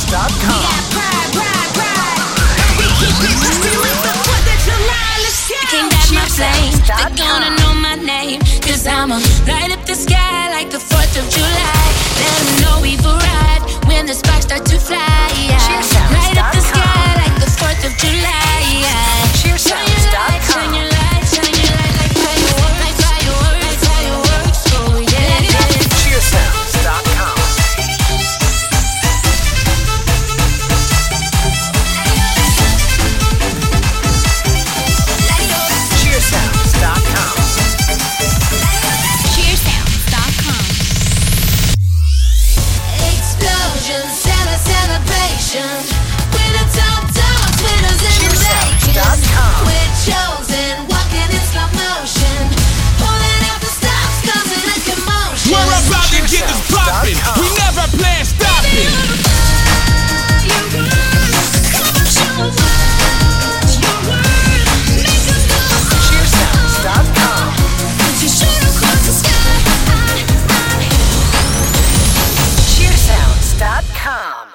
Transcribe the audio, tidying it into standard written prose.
Cheersounds.com. We got pride, pride, pride. And we keep it moving with the 4th of July. Let's go. You can't got my flame. They're gonna know my name. Cause I'ma light up the sky like the 4th of July. Let them know we've arrived when the sparks start to fly. Light up the sky like the 4th of July. Cheersounds.com. Shine your light, shine your light like fireworks, like fireworks, like fireworks. Oh yeah. Cheersounds.com. Cheersounds.com. Cheersounds.com. Explosion, celebration. We're the top dogs, winners in the making. Cheersounds.com. We're chosen.